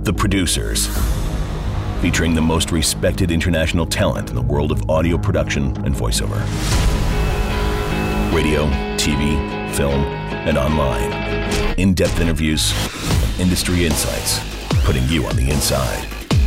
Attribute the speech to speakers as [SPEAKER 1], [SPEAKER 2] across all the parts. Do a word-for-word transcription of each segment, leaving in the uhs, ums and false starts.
[SPEAKER 1] The Producers, featuring the most respected international talent in the world of audio production and voiceover. Radio, T V, film, and online. In-depth interviews, industry insights, putting you on the inside.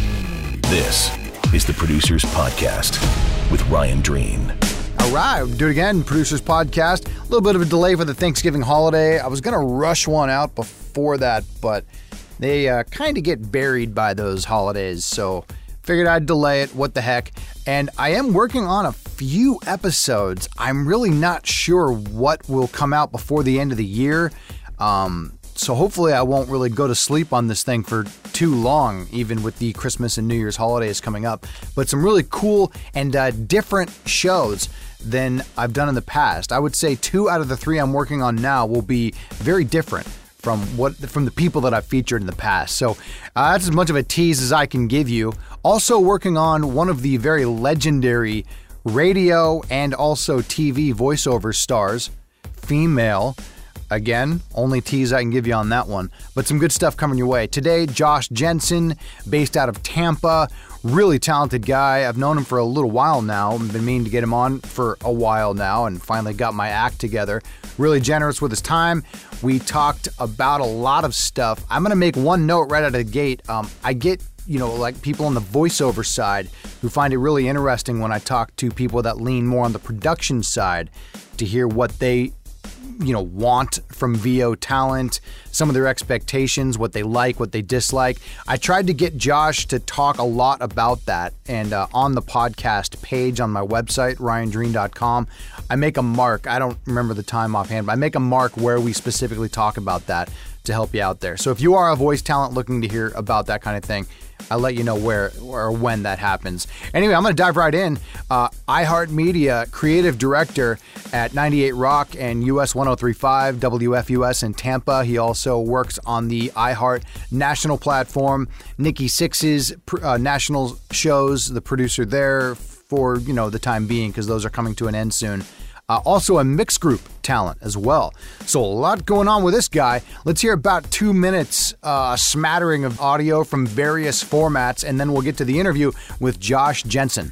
[SPEAKER 1] This is The Producers Podcast with Ryan Dreen.
[SPEAKER 2] All right, we'll do it again. Producers Podcast. A little bit of a delay for the Thanksgiving holiday. I was going to rush one out before that, but they uh, kind of get buried by those holidays, so figured I'd delay it. What the heck? And I am working on a few episodes. I'm really not sure what will come out before the end of the year. Um, so hopefully I won't really go to sleep on this thing for too long, even with the Christmas and New Year's holidays coming up. But some really cool and uh, different shows than I've done in the past. I would say two out of the three I'm working on now will be very different from what from the people that I've featured in the past. So uh, that's as much of a tease as I can give you. Also working on one of the very legendary radio and also T V voiceover stars, female. Again, only tease I can give you on that one. But some good stuff coming your way. Today, Josh Jensen, based out of Tampa. Really talented guy. I've known him for a little while now. I've been meaning to get him on for a while now and finally got my act together. Really generous with his time. We talked about a lot of stuff. I'm going to make one note right out of the gate. Um, I get, you know, like people on the voiceover side who find it really interesting when I talk to people that lean more on the production side to hear what they you know, want from V O talent, some of their expectations, what they like, what they dislike. I tried to get Josh to talk a lot about that, and uh, on the podcast page on my website, ryan dreen dot com, I make a mark. I don't remember the time offhand, but I make a mark where we specifically talk about that to help you out there. So if you are a voice talent looking to hear about that kind of thing, I'll let you know where or when that happens. Anyway, I'm going to dive right in. Uh, iHeartMedia creative director at ninety-eight Rock and U S one oh three point five, W F U S in Tampa. He also works on the iHeart national platform. Nikki Sixx's uh, national shows, the producer there for, you know, the time being, because those are coming to an end soon. Uh, also a mixed group talent as well. So a lot going on with this guy. Let's hear about two minutes, uh, a smattering of audio from various formats, and then we'll get to the interview with Josh Jensen.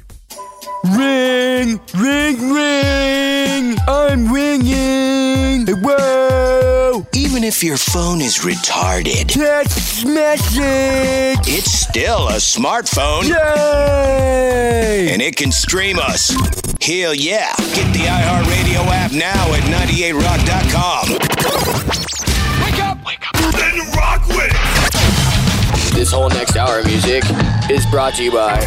[SPEAKER 3] Ring, ring, ring, I'm ringing. Whoa.
[SPEAKER 4] Even if your phone is retarded,
[SPEAKER 3] Text message.
[SPEAKER 4] it's still a smartphone.
[SPEAKER 3] Yay.
[SPEAKER 4] And it can stream us. Hell yeah. Get the iHeartRadio app now at ninety-eight rock dot com.
[SPEAKER 3] Wake up. Wake up.
[SPEAKER 4] Then rock with it.
[SPEAKER 5] This whole next hour of music is brought to you by...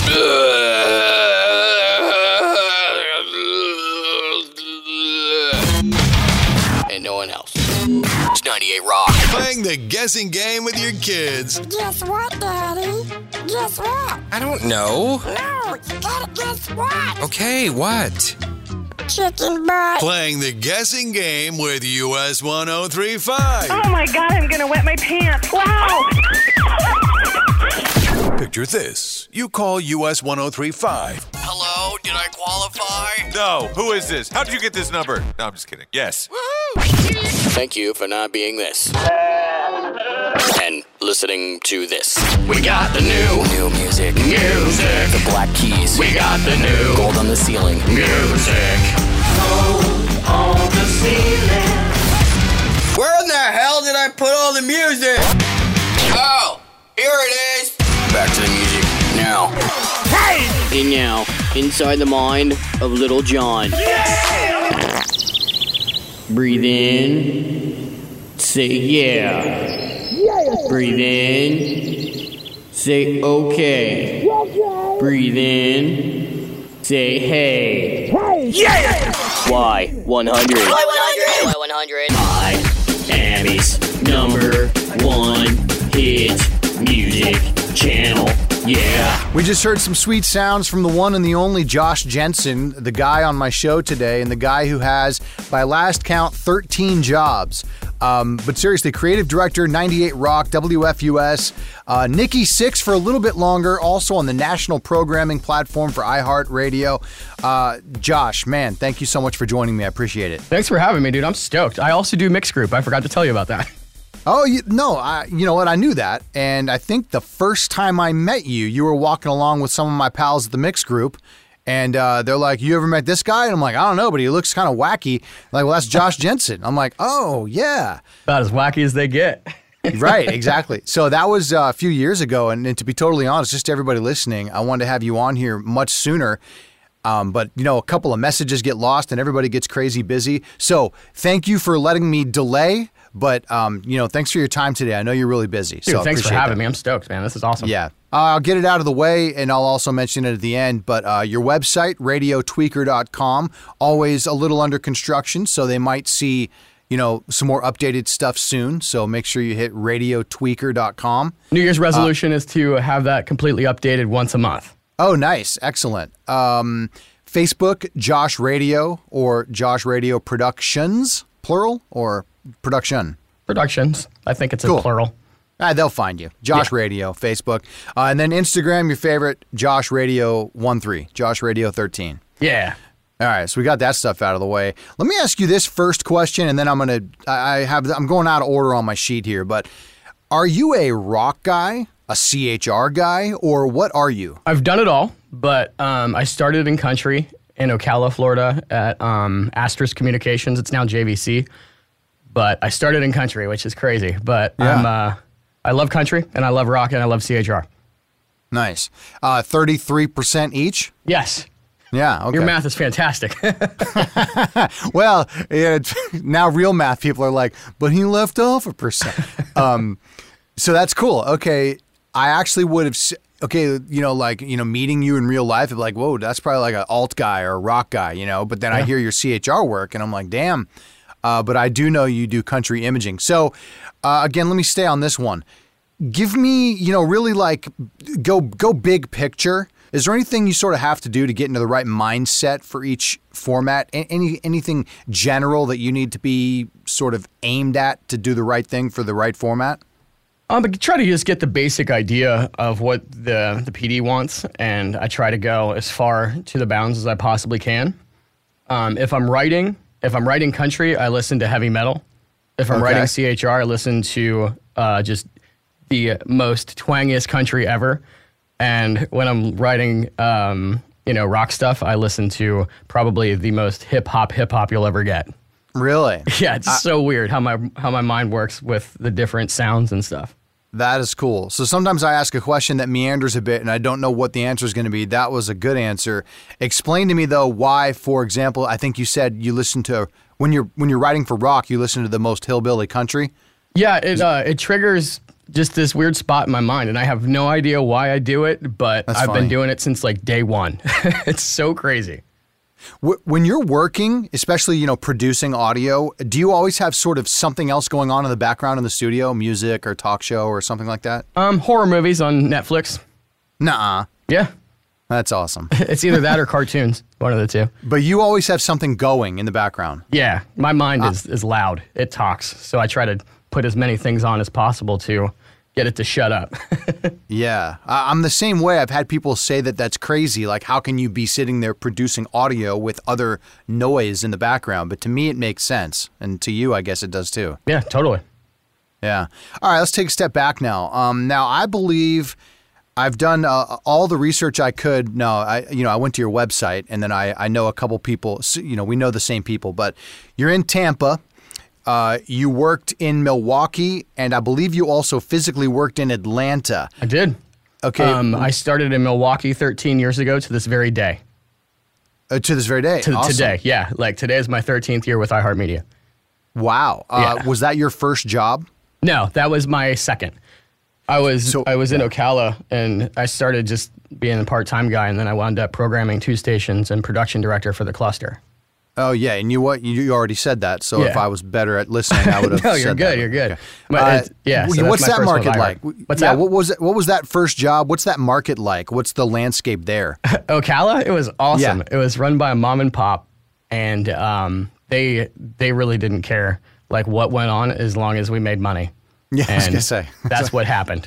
[SPEAKER 5] and no one else. It's ninety-eight Rock.
[SPEAKER 6] Playing the guessing game with your kids.
[SPEAKER 7] Guess what, Daddy? Guess what?
[SPEAKER 8] I don't know.
[SPEAKER 7] No, you gotta guess what?
[SPEAKER 8] Okay, what?
[SPEAKER 7] Chicken butt.
[SPEAKER 6] Playing the guessing game with U S one oh three point five.
[SPEAKER 9] Oh my God, I'm gonna wet my pants. Wow!
[SPEAKER 6] Picture this. You call U S one oh three point five.
[SPEAKER 5] Hello, did I qualify?
[SPEAKER 10] No, who is this? How did you get this number? No, I'm just kidding. Yes.
[SPEAKER 5] Thank you for not being this. And listening to this. We got the new, new music. Music. The Black Keys. We got the new Gold on the Ceiling. Music. Gold on the ceiling. Where in the hell did I put all the music? Oh, here it is. Back to the music now. Hey! And now, inside the mind of Little John. Yeah! Breathe in. Say yeah. Yeah. Breathe in. Say okay. Okay. Breathe in. Say hey. Hey. Yeah. Y one hundred. Y one hundred. Y one hundred. Miami's number one hit music channel. Yeah.
[SPEAKER 2] We just heard some sweet sounds from the one and the only Josh Jensen, the guy on my show today, and the guy who has, by last count, thirteen jobs. Um, but seriously, creative director, ninety-eight Rock, W F U S, uh, Nikki Sixx for a little bit longer, also on the national programming platform for iHeartRadio. Uh, Josh, man, thank you so much for joining me. I appreciate it.
[SPEAKER 11] Thanks for having me, dude. I'm stoked. I also do mixed group. I forgot to tell you about that.
[SPEAKER 2] Oh, you, no, I, you know what? I knew that. And I think the first time I met you, you were walking along with some of my pals at the mix group. And uh, they're like, you ever met this guy? And I'm like, I don't know, but he looks kind of wacky. Like, well, that's Josh Jensen. I'm like, oh, yeah.
[SPEAKER 11] About as wacky as they get.
[SPEAKER 2] Right, exactly. So that was uh, a few years ago. And, and to be totally honest, just to everybody listening, I wanted to have you on here much sooner. Um, but, you know, a couple of messages get lost and everybody gets crazy busy. So thank you for letting me delay. But, um, you know, thanks for your time today. I know you're really busy.
[SPEAKER 11] Dude,
[SPEAKER 2] so
[SPEAKER 11] thanks for having
[SPEAKER 2] that.
[SPEAKER 11] me. I'm stoked, man. This is awesome.
[SPEAKER 2] Yeah. Uh, I'll get it out of the way, and I'll also mention it at the end. But uh, your website, radio tweaker dot com, always a little under construction, so they might see, you know, some more updated stuff soon. So make sure you hit radio tweaker dot com.
[SPEAKER 11] New Year's resolution uh, is to have that completely updated once a month.
[SPEAKER 2] Oh, nice. Excellent. Um, Facebook, Josh Radio, or Josh Radio Productions, plural, or production?
[SPEAKER 11] Productions. I think it's
[SPEAKER 2] cool.
[SPEAKER 11] a plural.
[SPEAKER 2] Ah, they'll find you. Josh yeah. Radio, Facebook. Uh, and then Instagram, your favorite, Josh Radio thirteen, Josh Radio thirteen.
[SPEAKER 11] Yeah.
[SPEAKER 2] All right, so we got that stuff out of the way. Let me ask you this first question, and then I'm gonna. I have. I'm going out of order on my sheet here, but are you a rock guy, a C H R guy, or what are you?
[SPEAKER 11] I've done it all, but um, I started in country in Ocala, Florida, at um, Asterisk Communications. It's now J V C, but I started in country, which is crazy. But yeah. I'm. Uh, I love country, and I love rock, and I love C H R.
[SPEAKER 2] Nice. Uh, thirty-three percent each?
[SPEAKER 11] Yes.
[SPEAKER 2] Yeah, okay.
[SPEAKER 11] Your math is fantastic.
[SPEAKER 2] Well, it's, now real math people are like, but he left off a percent. um, so that's cool. Okay, I actually would have, okay, you know, like, you know, meeting you in real life, I'd be like, whoa, that's probably like an alt guy or a rock guy, you know? But then yeah. I hear your C H R work, and I'm like, damn. Uh, but I do know you do country imaging. So, uh, again, let me stay on this one. Give me, you know, really like go go big picture. Is there anything you sort of have to do to get into the right mindset for each format? Any anything general that you need to be sort of aimed at to do the right thing for the right format?
[SPEAKER 11] Um, but try to just get the basic idea of what the the P D wants, and I try to go as far to the bounds as I possibly can. Um, if I'm writing. If I'm writing country, I listen to heavy metal. If I'm okay. writing C H R, I listen to uh, just the most twangiest country ever. And when I'm writing, um, you know, rock stuff, I listen to probably the most hip hop hip hop you'll ever get.
[SPEAKER 2] Really?
[SPEAKER 11] Yeah, it's I, so weird how my how my mind works with the different sounds and stuff.
[SPEAKER 2] That is cool. So sometimes I ask a question that meanders a bit and I don't know what the answer is going to be. That was a good answer. Explain to me though why, for example, I think you said you listen to when you're when you're writing for rock, you listen to the most hillbilly country.
[SPEAKER 11] Yeah, it uh, it triggers just this weird spot in my mind, and I have no idea why I do it, but That's I've funny. been doing it since like day one. It's so crazy.
[SPEAKER 2] When you're working, especially, you know, producing audio, do you always have sort of something else going on in the background in the studio, music or talk show or something like that?
[SPEAKER 11] Um, horror movies on Netflix.
[SPEAKER 2] Nuh-uh.
[SPEAKER 11] Yeah.
[SPEAKER 2] That's awesome.
[SPEAKER 11] It's either that or cartoons, one of the two.
[SPEAKER 2] But you always have something going in the background.
[SPEAKER 11] Yeah, my mind uh, is, is loud. It talks, so I try to put as many things on as possible to get it to shut up.
[SPEAKER 2] Yeah, I'm the same way. I've had people say that that's crazy. Like, how can you be sitting there producing audio with other noise in the background? But to me, it makes sense. And to you, I guess it does too.
[SPEAKER 11] Yeah, totally.
[SPEAKER 2] Yeah. All right, let's take a step back now. Um, now, I believe I've done uh, all the research I could. No, I, you know, I went to your website, and then I, I know a couple people. You know, we know the same people. But you're in Tampa. Uh, you worked in Milwaukee, and I believe you also physically worked in Atlanta.
[SPEAKER 11] I did.
[SPEAKER 2] Okay.
[SPEAKER 11] Um, I started in Milwaukee thirteen years ago to this very day.
[SPEAKER 2] Uh, to this very day?
[SPEAKER 11] To
[SPEAKER 2] awesome.
[SPEAKER 11] Today, yeah. Like, today is my thirteenth year with iHeartMedia.
[SPEAKER 2] Wow. Uh,
[SPEAKER 11] yeah.
[SPEAKER 2] Was that your first job?
[SPEAKER 11] No, that was my second. I was so, I was in Ocala, and I started just being a part-time guy, and then I wound up programming two stations and production director for the cluster.
[SPEAKER 2] Oh, yeah, and you what? You already said that, so
[SPEAKER 11] yeah.
[SPEAKER 2] if I was better at listening, I would have
[SPEAKER 11] no,
[SPEAKER 2] said
[SPEAKER 11] you're good,
[SPEAKER 2] that.
[SPEAKER 11] you're good.
[SPEAKER 2] Okay.
[SPEAKER 11] But
[SPEAKER 2] uh,
[SPEAKER 11] yeah, so
[SPEAKER 2] what's that market like?
[SPEAKER 11] What's
[SPEAKER 2] yeah,
[SPEAKER 11] that?
[SPEAKER 2] What was it, what was that first job? What's that market like? What's the landscape there?
[SPEAKER 11] Ocala? It was awesome.
[SPEAKER 2] Yeah.
[SPEAKER 11] It was run by a mom and pop, and um, they they really didn't care like what went on as long as we made money.
[SPEAKER 2] Yeah,
[SPEAKER 11] and
[SPEAKER 2] I was gonna say.
[SPEAKER 11] That's what happened.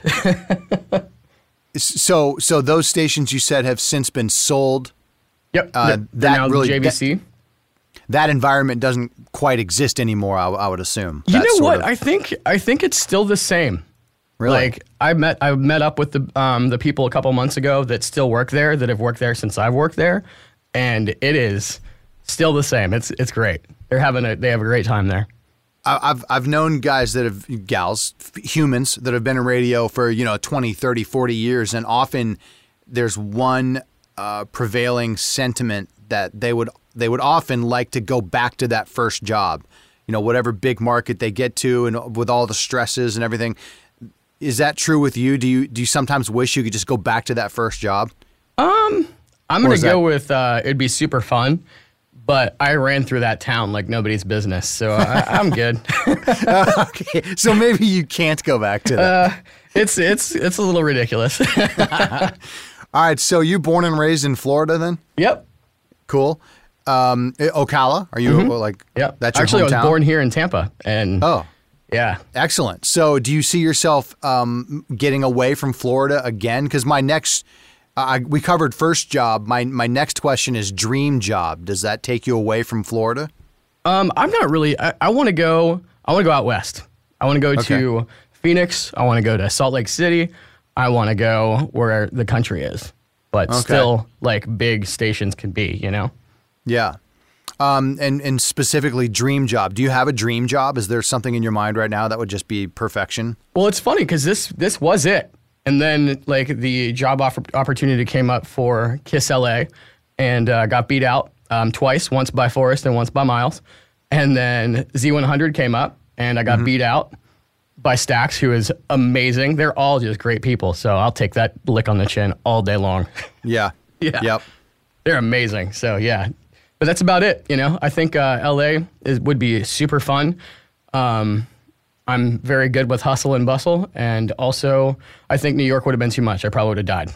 [SPEAKER 2] so, so those stations you said have since been sold.
[SPEAKER 11] Yep,
[SPEAKER 2] uh,
[SPEAKER 11] they're
[SPEAKER 2] that
[SPEAKER 11] now
[SPEAKER 2] really
[SPEAKER 11] J V C.
[SPEAKER 2] That, that environment doesn't quite exist anymore. I, I would assume.
[SPEAKER 11] You
[SPEAKER 2] That
[SPEAKER 11] know
[SPEAKER 2] sort
[SPEAKER 11] what?
[SPEAKER 2] of-
[SPEAKER 11] I think I think it's still the same.
[SPEAKER 2] Really?
[SPEAKER 11] Like I met I met up with the um, the people a couple months ago that still work there, that have worked there since I've worked there, and it is still the same. It's it's great. They're having a they have a great time there.
[SPEAKER 2] I- I've I've known guys that have gals, f- humans that have been in radio for, you know, twenty, thirty, forty years, and often there's one uh, prevailing sentiment that they would they would often like to go back to that first job. You know, whatever big market they get to, and with all the stresses and everything. Is that true with you? Do you do you sometimes wish you could just go back to that first job?
[SPEAKER 11] Um, I'm
[SPEAKER 2] Or
[SPEAKER 11] gonna
[SPEAKER 2] is
[SPEAKER 11] go
[SPEAKER 2] that-
[SPEAKER 11] with uh, it'd be super fun, but I ran through that town like nobody's business, so I, I'm good.
[SPEAKER 2] Okay, so maybe you can't go back to that.
[SPEAKER 11] Uh, it's it's it's a little ridiculous.
[SPEAKER 2] All right, so you born and raised in Florida then?
[SPEAKER 11] Yep.
[SPEAKER 2] Cool. Um, eh, Ocala? Are you
[SPEAKER 11] Mhm.
[SPEAKER 2] like?
[SPEAKER 11] Yep.
[SPEAKER 2] That's your
[SPEAKER 11] Actually,
[SPEAKER 2] hometown?
[SPEAKER 11] I was born here in Tampa, and
[SPEAKER 2] Oh,
[SPEAKER 11] yeah.
[SPEAKER 2] excellent. So, do you see yourself um, getting away from Florida again? Because my next, uh, we covered first job. My my next question is dream job. Does that take you away from Florida?
[SPEAKER 11] Um, I'm not really. I, I want to go. I want to go out west. I want to go to Phoenix. I want to go to Salt Lake City. I want to go where the country is, but
[SPEAKER 2] Okay.
[SPEAKER 11] still like big stations can be. You know.
[SPEAKER 2] Yeah. Um, and and specifically dream job. Do you have a dream job? Is there something in your mind right now that would just be perfection?
[SPEAKER 11] Well, it's funny because this this was it, and then like the job offer, opportunity came up for KISS L A, and uh, got beat out um, twice, once by Forrest and once by Miles, and then Z one hundred came up, and I got
[SPEAKER 2] Mm-hmm.
[SPEAKER 11] beat out by Stax, who is amazing. They're all just great people, so I'll take that lick on the chin all day long.
[SPEAKER 2] Yeah.
[SPEAKER 11] Yeah.
[SPEAKER 2] Yep.
[SPEAKER 11] They're amazing. So yeah, but that's about it. You know, I think uh, L A is, would be super fun. Um, I'm very good with hustle and bustle, and also I think New York would have been too much. I probably would have died.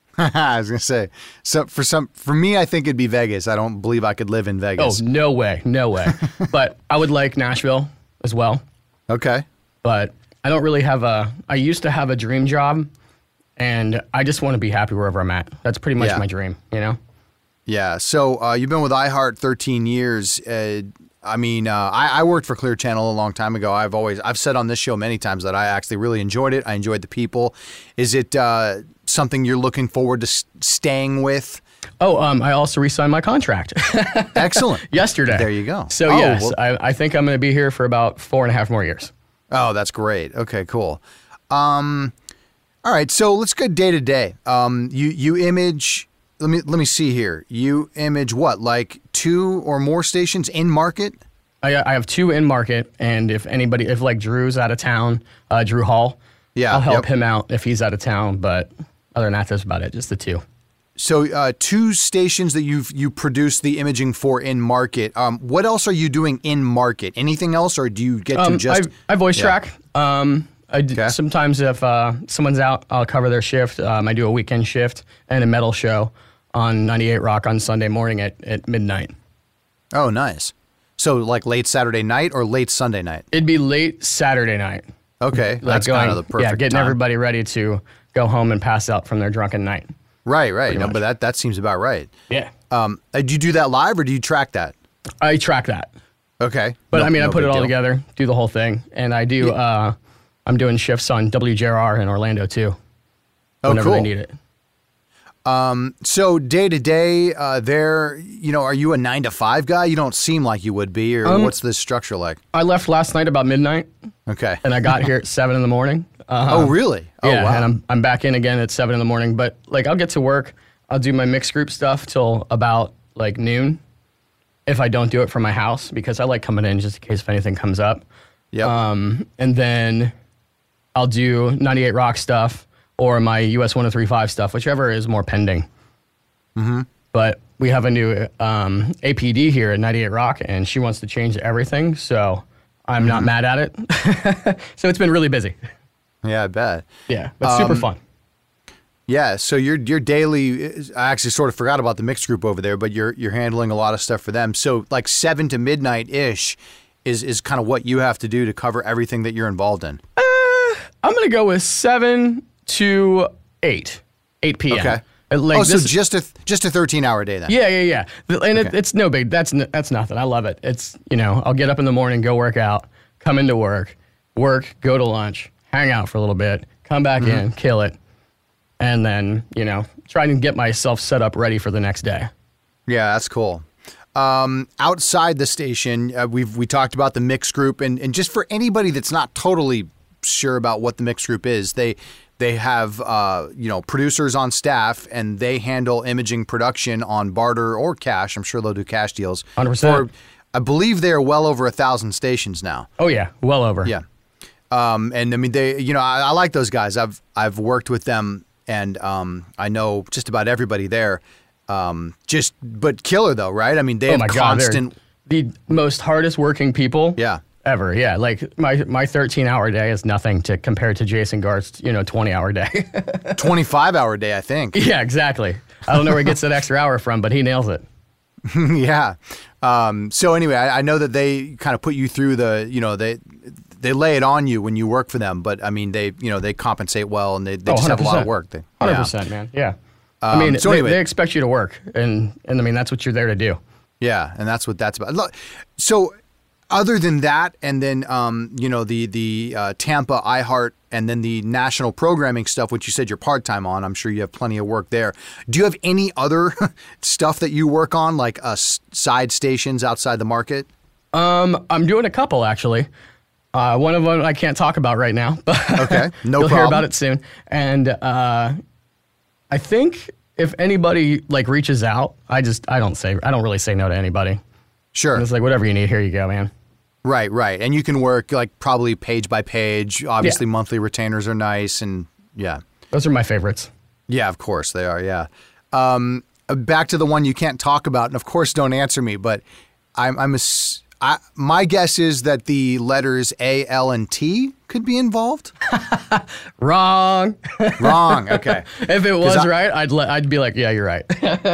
[SPEAKER 2] I was gonna say. So for some, for me, I think it'd be Vegas. I don't believe I could live in
[SPEAKER 11] Oh
[SPEAKER 2] Vegas.
[SPEAKER 11] no way, no way. But I would like Nashville as well.
[SPEAKER 2] Okay.
[SPEAKER 11] But I don't really have a. I used to have a dream job, and I just want to be happy wherever I'm at. That's pretty much
[SPEAKER 2] Yeah.
[SPEAKER 11] my dream. You know.
[SPEAKER 2] Yeah. So uh, you've been with iHeart thirteen years. Uh, I mean, uh, I, I worked for Clear Channel a long time ago. I've always, I've said on this show many times that I actually really enjoyed it. I enjoyed the people. Is it uh, something you're looking forward to s- staying with?
[SPEAKER 11] Oh, um, I also re-signed my contract.
[SPEAKER 2] Excellent.
[SPEAKER 11] Yesterday.
[SPEAKER 2] There you go.
[SPEAKER 11] So
[SPEAKER 2] Oh,
[SPEAKER 11] yes,
[SPEAKER 2] well-
[SPEAKER 11] I, I think I'm going to be here for about four and a half more years.
[SPEAKER 2] Oh, that's great. Okay, cool. Um, all right, so let's go day to day. Um, you you image. Let me let me see here. You image what, like two or more stations in market?
[SPEAKER 11] I, I have two in market, and if anybody, if like Drew's out of town, uh, Drew Hall,
[SPEAKER 2] Yeah,
[SPEAKER 11] I'll help
[SPEAKER 2] yep.
[SPEAKER 11] him out if he's out of town. But other than that, that's about it. Just the two.
[SPEAKER 2] So uh, two stations that you've you produce the imaging for in market. Um, what else are you doing in market? Anything else, or do you get to
[SPEAKER 11] Um,
[SPEAKER 2] just?
[SPEAKER 11] I, I voice
[SPEAKER 2] Yeah.
[SPEAKER 11] track. Um, I d-
[SPEAKER 2] Okay.
[SPEAKER 11] sometimes if uh, someone's out, I'll cover their shift. Um, I do a weekend shift and a metal show on ninety-eight Rock on Sunday morning at, at midnight.
[SPEAKER 2] Oh, nice. So like late Saturday night or late Sunday night?
[SPEAKER 11] It'd be late Saturday night.
[SPEAKER 2] Okay,
[SPEAKER 11] Like
[SPEAKER 2] that's
[SPEAKER 11] going-
[SPEAKER 2] kind of the perfect
[SPEAKER 11] Yeah, getting
[SPEAKER 2] time.
[SPEAKER 11] everybody ready to go home and pass out from their drunken night.
[SPEAKER 2] Right, right.
[SPEAKER 11] Pretty
[SPEAKER 2] No,
[SPEAKER 11] much.
[SPEAKER 2] but that that seems about right.
[SPEAKER 11] Yeah.
[SPEAKER 2] Um, uh, do you do that live or do you track that?
[SPEAKER 11] I track that.
[SPEAKER 2] Okay.
[SPEAKER 11] But
[SPEAKER 2] No-
[SPEAKER 11] I mean,
[SPEAKER 2] no
[SPEAKER 11] I put
[SPEAKER 2] big
[SPEAKER 11] it all
[SPEAKER 2] deal.
[SPEAKER 11] together, do the whole thing, and I do. Uh, I'm doing shifts on W J R R in Orlando too.
[SPEAKER 2] Oh,
[SPEAKER 11] Whenever
[SPEAKER 2] cool.
[SPEAKER 11] they need it.
[SPEAKER 2] Um, so day to day, uh, there, you know, are you a nine to five guy? You don't seem like you would be, or
[SPEAKER 11] Um,
[SPEAKER 2] what's the structure like?
[SPEAKER 11] I left last night about midnight,
[SPEAKER 2] Okay.
[SPEAKER 11] and I got here at seven in the morning. Uh,
[SPEAKER 2] Oh, really? Oh,
[SPEAKER 11] yeah,
[SPEAKER 2] wow.
[SPEAKER 11] and I'm I'm back in again at seven in the morning. But like, I'll get to work. I'll do my mixed group stuff till about like noon. If I don't do it from my house, because I like coming in just in case if anything comes up.
[SPEAKER 2] Yep.
[SPEAKER 11] Um, and then I'll do ninety-eight Rock stuff or my U S one oh three point five stuff, whichever is more pending.
[SPEAKER 2] Mm-hmm.
[SPEAKER 11] But we have a new um, A P D here at ninety-eight Rock, and she wants to change everything. So I'm not mad at it. So it's been really busy.
[SPEAKER 2] Yeah, I bet.
[SPEAKER 11] Yeah, but super
[SPEAKER 2] Um,
[SPEAKER 11] fun.
[SPEAKER 2] Yeah, so your your daily. I actually sort of forgot about the mixed group over there, but you're you're handling a lot of stuff for them. So like seven to midnight ish is is kind of what you have to do to cover everything that you're involved in.
[SPEAKER 11] I'm gonna go with seven to eight, eight p.m.
[SPEAKER 2] Okay.
[SPEAKER 11] Like
[SPEAKER 2] oh, so
[SPEAKER 11] this,
[SPEAKER 2] just a just a thirteen hour day then?
[SPEAKER 11] Yeah, yeah, yeah. And
[SPEAKER 2] Okay.
[SPEAKER 11] it, it's no big. That's n- that's nothing. I love it. It's you know, I'll get up in the morning, go work out, come into work, work, go to lunch, hang out for a little bit, come back
[SPEAKER 2] Mm-hmm.
[SPEAKER 11] in, kill it, and then you know, try and get myself set up ready for the next day.
[SPEAKER 2] Yeah, that's cool. Um, outside the station, uh, we've we talked about the mix group, and, and just for anybody that's not totally sure about what the mix group is, they they have uh, you know producers on staff, and they handle imaging production on barter or cash. I'm sure they'll do cash deals.
[SPEAKER 11] one hundred percent.
[SPEAKER 2] For, I believe they're well over a thousand stations now.
[SPEAKER 11] Oh yeah, well over.
[SPEAKER 2] Yeah, um, and I mean they, you know, I, I like those guys. I've I've worked with them, and um, I know just about everybody there. Um, just, but killer though, right? I mean, they
[SPEAKER 11] Oh
[SPEAKER 2] have
[SPEAKER 11] my God, they're
[SPEAKER 2] constant.
[SPEAKER 11] the most hardest working people.
[SPEAKER 2] Yeah.
[SPEAKER 11] Ever. Yeah. Like my my thirteen hour day is nothing to compare to Jason Garth's you know twenty hour day.
[SPEAKER 2] twenty-five hour day, I think.
[SPEAKER 11] Yeah, exactly. I don't know where he gets that extra hour from, but he nails it.
[SPEAKER 2] Yeah. Um, so anyway, I, I know that they kind of put you through the, you know, they they lay it on you when you work for them, but I mean, they, you know, they compensate well, and they, they
[SPEAKER 11] Oh,
[SPEAKER 2] just have a lot of
[SPEAKER 11] one hundred percent.
[SPEAKER 2] work. They,
[SPEAKER 11] one hundred
[SPEAKER 2] yeah.
[SPEAKER 11] percent, man. Yeah.
[SPEAKER 2] Um,
[SPEAKER 11] I mean,
[SPEAKER 2] so
[SPEAKER 11] they,
[SPEAKER 2] anyway.
[SPEAKER 11] they expect you to work, and and I mean that's what you're there to do.
[SPEAKER 2] Yeah, and that's what that's about. Look, so other than that, and then um, you know the the uh, Tampa iHeart, and then the national programming stuff, which you said you're part time on. I'm sure you have plenty of work there. Do you have any other stuff that you work on, like uh, s- side stations outside the market?
[SPEAKER 11] Um, I'm doing a couple actually. Uh, one of them I can't talk about right now, but
[SPEAKER 2] Okay, no
[SPEAKER 11] you'll
[SPEAKER 2] problem.
[SPEAKER 11] hear about it soon. And uh, I think if anybody like reaches out, I just I don't say I don't really say no to anybody.
[SPEAKER 2] Sure.
[SPEAKER 11] And it's like whatever you need, here you go, man.
[SPEAKER 2] Right, right. And you can work like probably page by page. Obviously,
[SPEAKER 11] Yeah.
[SPEAKER 2] monthly retainers are nice, and yeah.
[SPEAKER 11] Those are my favorites.
[SPEAKER 2] Yeah, of course they are. Yeah. Um, uh, back to the one you can't talk about, and of course, don't answer me. But I'm, I'm a, s- I, my guess is that the letters A, L, and T could be involved.
[SPEAKER 11] Wrong.
[SPEAKER 2] Wrong. Okay.
[SPEAKER 11] If it was
[SPEAKER 2] I-
[SPEAKER 11] right, I'd le- I'd be like, yeah, you're right.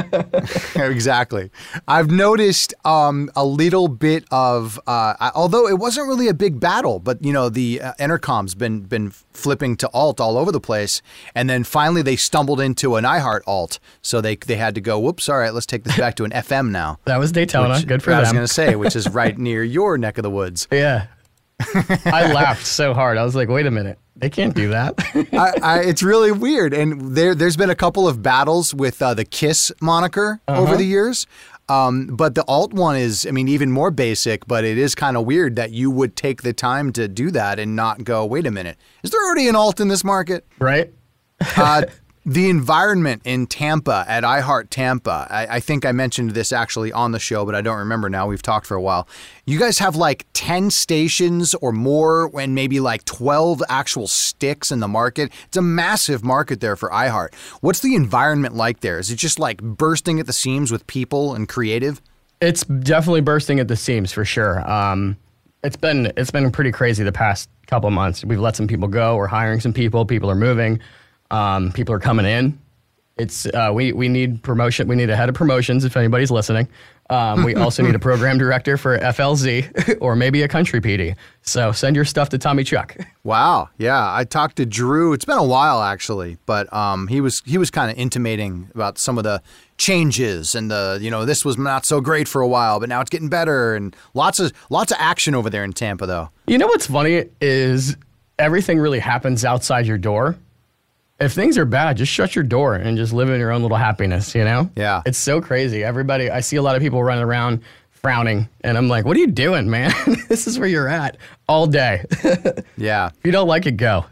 [SPEAKER 2] Exactly. I've noticed um, a little bit of, uh, I- although it wasn't really a big battle, but you know the uh, Entercom's been been flipping to alt all over the place, and then finally they stumbled into an iHeart alt, so they they had to go, whoops, all right, let's take this back to an F M now.
[SPEAKER 11] That was Daytona.
[SPEAKER 2] Which
[SPEAKER 11] Good for
[SPEAKER 2] I was
[SPEAKER 11] them.
[SPEAKER 2] going to say, which is right near your neck of the woods.
[SPEAKER 11] Yeah. I laughed so hard. I was like, wait a minute. They can't do that.
[SPEAKER 2] I, I, it's really weird. And there, there's been a couple of battles with uh, the KISS moniker
[SPEAKER 11] Uh-huh.
[SPEAKER 2] over the years. Um, but the alt one is, I mean, even more basic, but it is kind of weird that you would take the time to do that and not go, wait a minute, is there already an alt in this market?
[SPEAKER 11] Right?
[SPEAKER 2] Uh, the environment in Tampa at iHeart Tampa, I, I think I mentioned this actually on the show, but I don't remember now. We've talked for a while. You guys have like ten stations or more, and maybe like twelve actual sticks in the market. It's a massive market there for iHeart. What's the environment like there? Is it just like bursting at the seams with people and creative?
[SPEAKER 11] It's definitely bursting at the seams for sure. Um, it's been it's been pretty crazy the past couple of months. We've let some people go. We're hiring some people. People are moving. Um, people are coming in. It's uh, we we need promotion. We need a head of promotions if anybody's listening. Um, we also need a program director for F L Z or maybe a country P D. So send your stuff to Tommy Chuck.
[SPEAKER 2] Wow. Yeah. I talked to Drew. It's been a while actually, but um, he was he was kind of intimating about some of the changes and the, you know, this was not so great for a while, but now it's getting better, and lots of lots of action over there in Tampa though.
[SPEAKER 11] You know what's funny is everything really happens outside your door. If things are bad, just shut your door and just live in your own little happiness, you know?
[SPEAKER 2] Yeah.
[SPEAKER 11] It's so crazy. Everybody, I see a lot of people running around frowning, and I'm like, what are you doing, man? This is where you're at all day.
[SPEAKER 2] Yeah.
[SPEAKER 11] If you don't like it, go.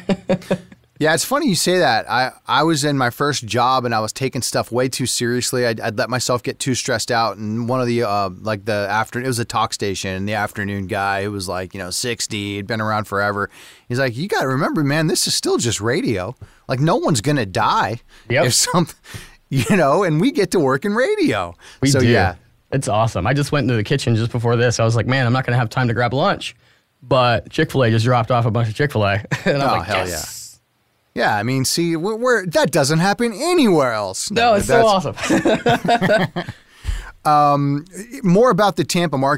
[SPEAKER 2] Yeah, it's funny you say that. I, I was in my first job and I was taking stuff way too seriously. I'd, I'd let myself get too stressed out. And one of the, uh, like the after, it was a talk station, and the afternoon guy who was like, you know, sixty, he'd been around forever. He's like, you got to remember, man, this is still just radio. Like, no one's going to die.
[SPEAKER 11] Yep.
[SPEAKER 2] If something, you know, and we get to work in radio.
[SPEAKER 11] We
[SPEAKER 2] so,
[SPEAKER 11] do.
[SPEAKER 2] yeah.
[SPEAKER 11] It's awesome. I just went into the kitchen just before this. I was like, man, I'm not going to have time to grab lunch. But Chick-fil-A just dropped off a bunch of Chick-fil-A. And I'm
[SPEAKER 2] Oh,
[SPEAKER 11] like,
[SPEAKER 2] hell
[SPEAKER 11] yes.
[SPEAKER 2] Yeah, I mean, see, we're, we're that doesn't happen anywhere else.
[SPEAKER 11] No, it's so
[SPEAKER 2] that's-
[SPEAKER 11] awesome.
[SPEAKER 2] Um, more about the Tampa market.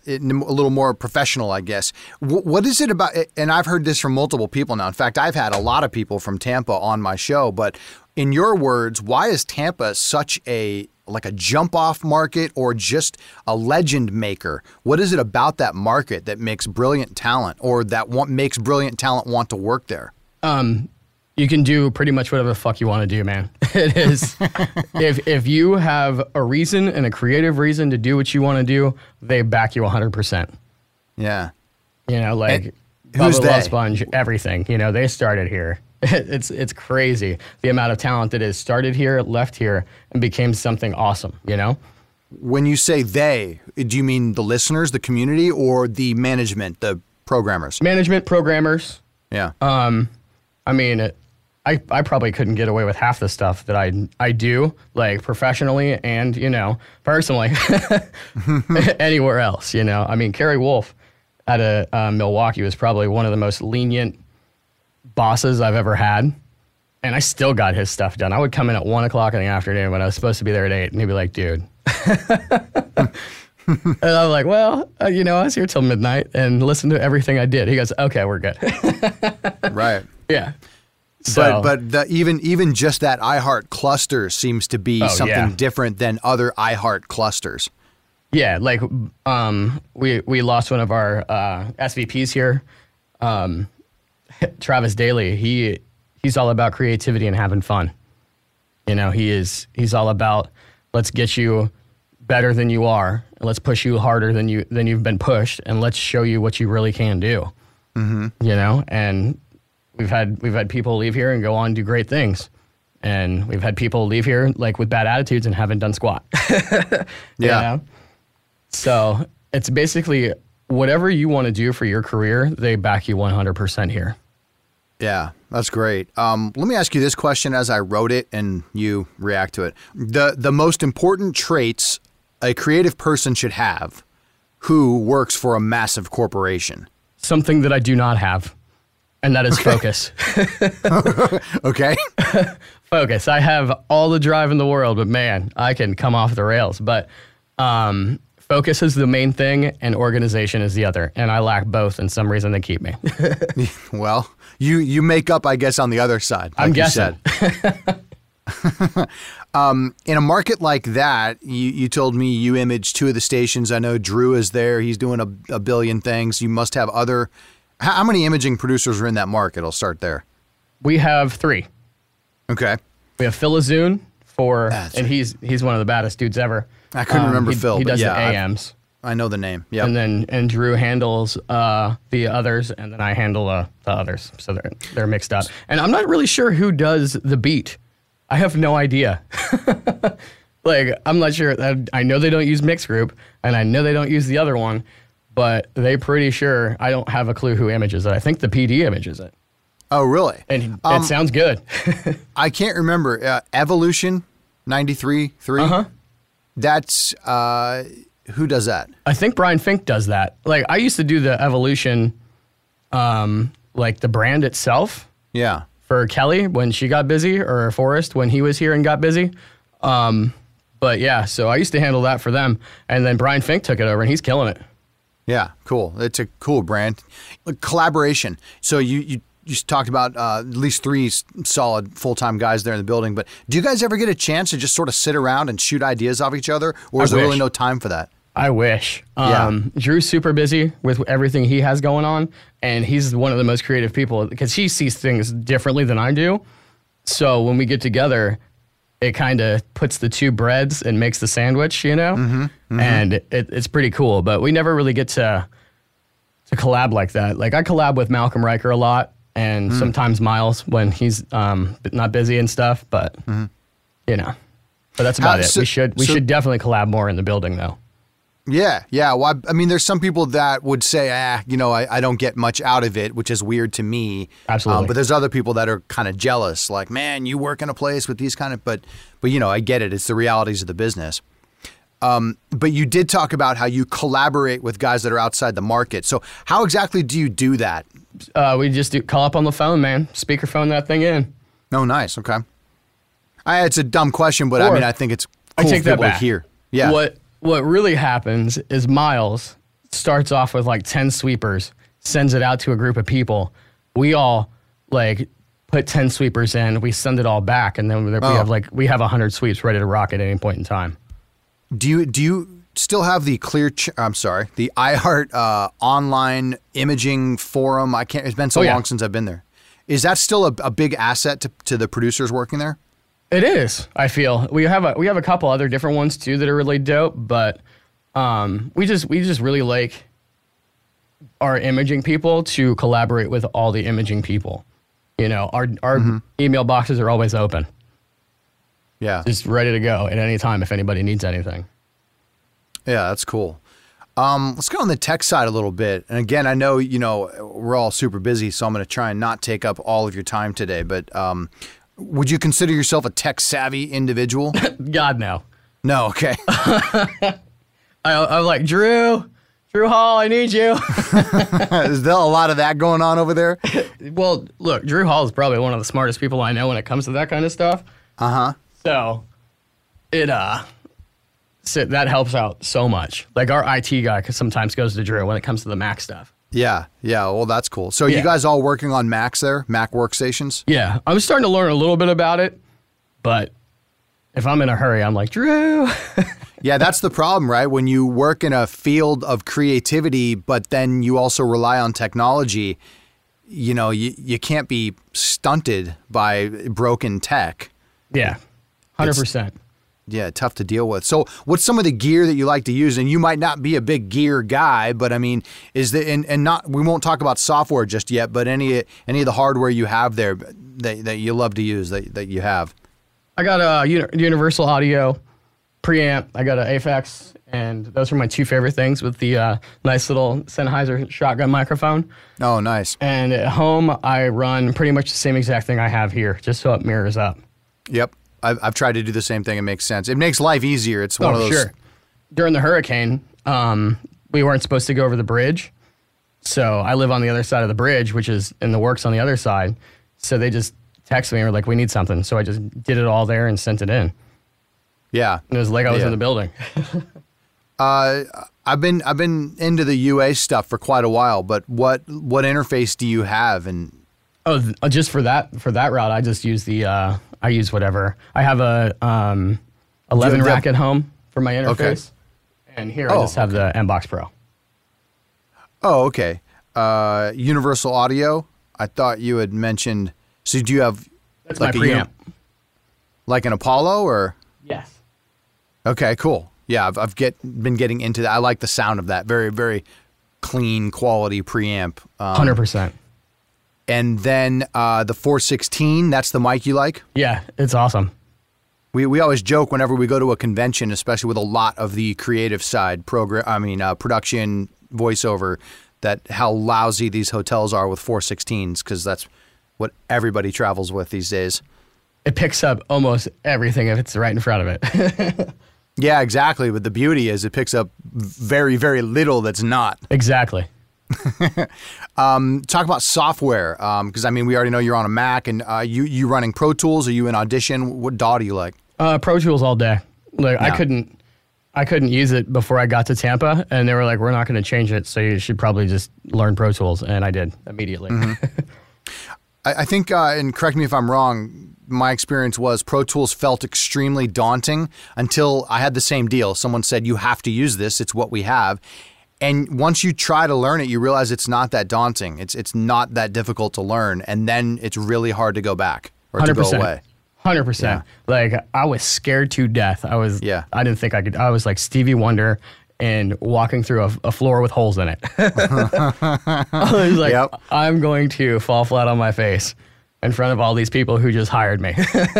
[SPEAKER 2] it, a little more professional, I guess. W- what is it about? And I've heard this from multiple people now. In fact, I've had a lot of people from Tampa on my show. But in your words, why is Tampa such a like a jump off market or just a legend maker? What is it about that market that makes brilliant talent or that want, makes brilliant talent want to work there?
[SPEAKER 11] Um, you can do pretty much whatever the fuck you want to do, man. It is. if if you have a reason and a creative reason to do what you want to do, they back you one hundred percent.
[SPEAKER 2] Yeah.
[SPEAKER 11] You know, like
[SPEAKER 2] And who's
[SPEAKER 11] Bubba Love
[SPEAKER 2] they?
[SPEAKER 11] Sponge, everything. You know, they started here. It's it's crazy the amount of talent that is started here, left here, and became something awesome, you know?
[SPEAKER 2] When you say they, do you mean the listeners, the community, or the management, the programmers?
[SPEAKER 11] Management, programmers.
[SPEAKER 2] Yeah.
[SPEAKER 11] Um, I mean, it, I, I probably couldn't get away with half the stuff that I I do, like professionally and, you know, personally, anywhere else, you know? I mean, Kerry Wolf out of uh, Milwaukee was probably one of the most lenient bosses I've ever had, and I still got his stuff done. I would come in at one o'clock in the afternoon when I was supposed to be there at eight, and he'd be like, "Dude," and I'm like, "Well, uh, you know, I was here till midnight and listened to everything I did." He goes, "Okay, we're good."
[SPEAKER 2] Right.
[SPEAKER 11] Yeah. So,
[SPEAKER 2] But but the, even even just that iHeart cluster seems to be
[SPEAKER 11] Oh,
[SPEAKER 2] something
[SPEAKER 11] yeah.
[SPEAKER 2] different than other iHeart clusters.
[SPEAKER 11] yeah, like um, we we lost one of our uh, S V Ps here. Um, Travis Daly, he he's all about creativity and having fun. You know, he is he's all about let's get you better than you are, and let's push you harder than you than you've been pushed, and let's show you what you really can do.
[SPEAKER 2] Mm-hmm.
[SPEAKER 11] You know, and we've had we've had people leave here and go on and do great things, and we've had people leave here like with bad attitudes and haven't done squat.
[SPEAKER 2] Yeah.
[SPEAKER 11] You know? So it's basically whatever you want to do for your career, they back you one hundred percent here.
[SPEAKER 2] Yeah, that's great. Um, let me ask you this question as I wrote it and you react to it. The the most important traits a creative person should have who works for a massive corporation.
[SPEAKER 11] Something that I do not have, and that is
[SPEAKER 2] Okay.
[SPEAKER 11] focus.
[SPEAKER 2] Okay.
[SPEAKER 11] Focus. I have all the drive in the world, but man, I can come off the rails. But um, focus is the main thing, and organization is the other. And I lack both, and some reason they keep me.
[SPEAKER 2] Well, you you make up, I guess, on the other side. Like
[SPEAKER 11] I'm
[SPEAKER 2] you
[SPEAKER 11] guessing.
[SPEAKER 2] said. um, in a market like that, you, you told me you imaged two of the stations. I know Drew is there. He's doing a, a billion things. You must have other. How, how many imaging producers are in that market? I'll start there.
[SPEAKER 11] We have three.
[SPEAKER 2] Okay.
[SPEAKER 11] We have Phil Azoon for,
[SPEAKER 2] That's
[SPEAKER 11] and
[SPEAKER 2] right.
[SPEAKER 11] he's he's one of the baddest dudes ever.
[SPEAKER 2] I couldn't
[SPEAKER 11] Um,
[SPEAKER 2] remember
[SPEAKER 11] he,
[SPEAKER 2] Phil.
[SPEAKER 11] He
[SPEAKER 2] but
[SPEAKER 11] does
[SPEAKER 2] yeah,
[SPEAKER 11] the
[SPEAKER 2] I've-
[SPEAKER 11] A Ms.
[SPEAKER 2] I know the name. Yeah.
[SPEAKER 11] And then and Drew handles uh, the others, and then I handle uh, the others. So they're they're mixed up. And I'm not really sure who does the beat. I have no idea. Like I'm not sure. I, I know they don't use Mix Group, and I know they don't use the other one, but they pretty sure I don't have a clue who images it. I think the P D images it,
[SPEAKER 2] Oh, really?
[SPEAKER 11] and
[SPEAKER 2] Um,
[SPEAKER 11] it sounds good.
[SPEAKER 2] I can't remember. Uh, Evolution ninety-three three.
[SPEAKER 11] Uh-huh.
[SPEAKER 2] That's uh, who does that?
[SPEAKER 11] I think Brian Fink does that. Like I used to do the Evolution, um, like the brand itself.
[SPEAKER 2] Yeah.
[SPEAKER 11] For Kelly when she got busy, or Forrest when he was here and got busy. Um, but yeah, so I used to handle that for them. And then Brian Fink took it over and he's killing it.
[SPEAKER 2] Yeah, cool. It's a cool brand. Look, collaboration. So you you, you talked about uh, at least three s- solid full-time guys there in the building, but do you guys ever get a chance to just sort of sit around and shoot ideas off each other, or
[SPEAKER 11] I
[SPEAKER 2] is there
[SPEAKER 11] wish.
[SPEAKER 2] really no time for that?
[SPEAKER 11] I wish.
[SPEAKER 2] Yeah.
[SPEAKER 11] Um, Drew's super busy with everything he has going on, and he's one of the most creative people because he sees things differently than I do. So when we get together, it kind of puts the two breads and makes the sandwich, you know?
[SPEAKER 2] Mm-hmm, mm-hmm.
[SPEAKER 11] And it, it's pretty cool, but we never really get to to collab like that. Like I collab with Malcolm Riker a lot, and
[SPEAKER 2] Mm.
[SPEAKER 11] sometimes Miles when he's um, not busy and stuff, but you know. But that's about
[SPEAKER 2] How-
[SPEAKER 11] it.
[SPEAKER 2] so-
[SPEAKER 11] we should we
[SPEAKER 2] so-
[SPEAKER 11] should definitely collab more in the building though.
[SPEAKER 2] Yeah, yeah. Well, I, I mean, there's some people that would say, ah, you know, I, I don't get much out of it, which is weird to me.
[SPEAKER 11] Absolutely.
[SPEAKER 2] Um, but there's other people that are kind of jealous, like, man, you work in a place with these kind of, but, but you know, I get it. It's the realities of the business. Um, but you did talk about how you collaborate with guys that are outside the market. So how exactly do you do that?
[SPEAKER 11] Uh, we just do call up on the phone, man. Speakerphone that thing in.
[SPEAKER 2] Oh, nice. Okay. I, it's a dumb question, but I
[SPEAKER 11] Or-
[SPEAKER 2] mean, I think it's
[SPEAKER 11] I
[SPEAKER 2] cool
[SPEAKER 11] take
[SPEAKER 2] for
[SPEAKER 11] that
[SPEAKER 2] people to
[SPEAKER 11] back.
[SPEAKER 2] hear. Yeah.
[SPEAKER 11] What What really happens is Miles starts off with like ten sweepers, sends it out to a group of people. We all like put ten sweepers in, we send it all back, and then we
[SPEAKER 2] Oh.
[SPEAKER 11] have like we have one hundred sweeps ready to rock at any point in time.
[SPEAKER 2] Do you do you still have the clear? Ch- I'm sorry, the iHeart uh, online imaging forum? I can't. It's been so
[SPEAKER 11] Oh, yeah.
[SPEAKER 2] long since I've been there. Is that still a, a big asset to, to the producers working there?
[SPEAKER 11] It is. I feel we have a we have a couple other different ones too that are really dope, but um, we just we just really like our imaging people to collaborate with all the imaging people. You know, our our
[SPEAKER 2] Mm-hmm.
[SPEAKER 11] email boxes are always open,
[SPEAKER 2] Yeah,
[SPEAKER 11] just ready to go at any time if anybody needs anything.
[SPEAKER 2] yeah, that's cool. Um, let's go on the tech side a little bit. And again, I know you know we're all super busy, so I'm going to try and not take up all of your time today. But um, would you consider yourself a tech savvy individual?
[SPEAKER 11] God no.
[SPEAKER 2] No, okay.
[SPEAKER 11] I, I'm like Drew, Drew Hall, I need you.
[SPEAKER 2] Is there a lot of that going on over there?
[SPEAKER 11] Well, look, Drew Hall is probably one of the smartest people I know when it comes to that kind of stuff.
[SPEAKER 2] Uh huh.
[SPEAKER 11] So it uh so that helps out so much. Like our I T guy sometimes goes to Drew when it comes to the Mac stuff.
[SPEAKER 2] Yeah, yeah. Well, that's cool. So you
[SPEAKER 11] Yeah.
[SPEAKER 2] guys all working on Macs there, Mac workstations?
[SPEAKER 11] Yeah, I'm starting to learn a little bit about it, but if I'm in a hurry, I'm like, Drew.
[SPEAKER 2] Yeah, that's the problem, right? When you work in a field of creativity, but then you also rely on technology, you know, you, you can't be stunted by broken tech.
[SPEAKER 11] Yeah, one hundred percent.
[SPEAKER 2] Yeah, tough to deal with. So what's some of the gear that you like to use? And you might not be a big gear guy, but I mean, is the and, and not we won't talk about software just yet, but any any of the hardware you have there that, that you love to use that, that you have.
[SPEAKER 11] I got a uni- Universal Audio preamp. I got an A F X, and those are my two favorite things with the uh, nice little Sennheiser shotgun microphone.
[SPEAKER 2] Oh, nice.
[SPEAKER 11] And at home, I run pretty much the same exact thing I have here, just so it mirrors up.
[SPEAKER 2] Yep. I've, I've tried to do the same thing. It makes sense. It makes life easier. It's one
[SPEAKER 11] Oh,
[SPEAKER 2] of those.
[SPEAKER 11] sure. During the hurricane, um, we weren't supposed to go over the bridge. So I live on the other side of the bridge, which is in the works on the other side. So they just texted me and were like, we need something. So I just did it all there and sent it in.
[SPEAKER 2] Yeah.
[SPEAKER 11] And it was like I was
[SPEAKER 2] Yeah.
[SPEAKER 11] in the building.
[SPEAKER 2] Uh, I've been I've been into the U A stuff for quite a while, but what what interface do you have? And
[SPEAKER 11] Oh, th- uh, just for that for that route, I just use the uh, I use whatever. I have a um, eleven
[SPEAKER 2] Do you have
[SPEAKER 11] rack
[SPEAKER 2] the-
[SPEAKER 11] at home for my interface,
[SPEAKER 2] Okay.
[SPEAKER 11] and here I
[SPEAKER 2] Oh,
[SPEAKER 11] just have the M box Pro.
[SPEAKER 2] oh, okay. Uh, Universal Audio. I thought you had mentioned. So do you have
[SPEAKER 11] That's
[SPEAKER 2] like
[SPEAKER 11] my
[SPEAKER 2] a uni-
[SPEAKER 11] preamp.
[SPEAKER 2] like an Apollo or?
[SPEAKER 11] Yes.
[SPEAKER 2] Okay, cool. Yeah, I've, I've get been getting into that. I like the sound of that. Very very clean quality preamp. Um,
[SPEAKER 11] Hundred percent.
[SPEAKER 2] And then uh, the four sixteen. That's the mic you like.
[SPEAKER 11] Yeah, it's awesome.
[SPEAKER 2] We we always joke whenever we go to a convention, especially with a lot of the creative side program. I mean, uh, production, voiceover, that how lousy these hotels are with four sixteens because that's what everybody travels with these days.
[SPEAKER 11] It picks up almost everything if it's right in front of it.
[SPEAKER 2] Yeah, exactly. But the beauty is it picks up very very little that's not.
[SPEAKER 11] Exactly.
[SPEAKER 2] um, talk about software because I mean we already know you're on a Mac and uh, you you running Pro Tools. Are you in Audition? What D A W do you like?
[SPEAKER 11] Uh, Pro Tools all day. Like I
[SPEAKER 2] Yeah.
[SPEAKER 11] couldn't, I couldn't use it before I got to Tampa, and they were like, "We're not going to change it, so you should probably just learn Pro Tools." And I did immediately.
[SPEAKER 2] I, I think, uh, and correct me if I'm wrong, my experience was Pro Tools felt extremely daunting until I had the same deal. Someone said, you have to use this. It's what we have. And once you try to learn it, you realize it's not that daunting. It's it's not that difficult to learn. And then it's really hard to go back or to go away.
[SPEAKER 11] Hundred percent. Like I was scared to death. I was.
[SPEAKER 2] Yeah.
[SPEAKER 11] I didn't think I could. I was like Stevie Wonder and walking through a, a floor with holes in it. I was like,
[SPEAKER 2] Yep.
[SPEAKER 11] I'm going to fall flat on my face in front of all these people who just hired me.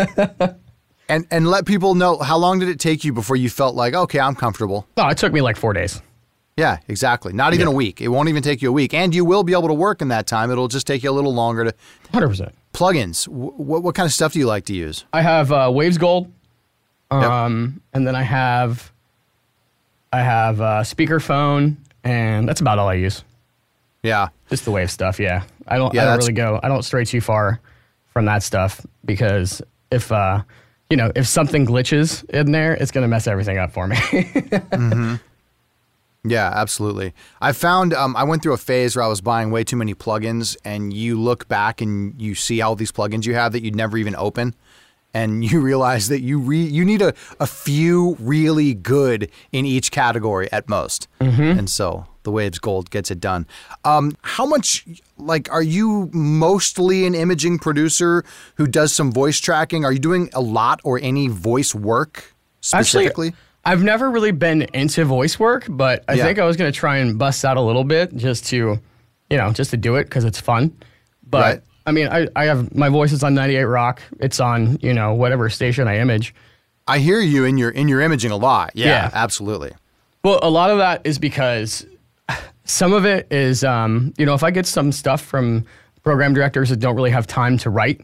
[SPEAKER 2] And and let people know, how long did it take you before you felt like, okay, I'm comfortable?
[SPEAKER 11] No, it took me like four days.
[SPEAKER 2] Yeah, exactly. Not even
[SPEAKER 11] Yeah.
[SPEAKER 2] a week. It won't even take you a week. And you will be able to work in that time. It'll just take you a little longer to.
[SPEAKER 11] Hundred percent.
[SPEAKER 2] Plugins. Wh- What what kind of stuff do you like to use?
[SPEAKER 11] I have uh, Waves Gold, um, and then I have I have uh, speakerphone, and that's about all I use.
[SPEAKER 2] Yeah.
[SPEAKER 11] Just the Wave stuff. Yeah, I don't.
[SPEAKER 2] Yeah,
[SPEAKER 11] I don't
[SPEAKER 2] that's-
[SPEAKER 11] really go. I don't stray too far from that stuff because if uh, you know, if something glitches in there, it's gonna mess everything up for me.
[SPEAKER 2] mm-hmm. Yeah, absolutely. I found um, I went through a phase where I was buying way too many plugins, and you look back and you see all these plugins you have that you'd never even open, and you realize that you re- you need a, a few really good in each category at most.
[SPEAKER 11] Mm-hmm.
[SPEAKER 2] And so the Waves Gold gets it done. Um, how much, like, are you mostly an imaging producer who does some voice tracking? Are you doing a lot or any voice work specifically?
[SPEAKER 11] Actually, I've never really been into voice work, but I
[SPEAKER 2] Yeah.
[SPEAKER 11] think I was going to try and bust out a little bit just to, you know, just to do it because it's fun. But
[SPEAKER 2] Right.
[SPEAKER 11] I mean, I, I have my voice is on ninety-eight Rock. It's on, you know, whatever station I image.
[SPEAKER 2] I hear you in your in your imaging a lot. Yeah,
[SPEAKER 11] Yeah.
[SPEAKER 2] absolutely.
[SPEAKER 11] Well, a lot of that is because some of it is, um, you know, if I get some stuff from program directors that don't really have time to write,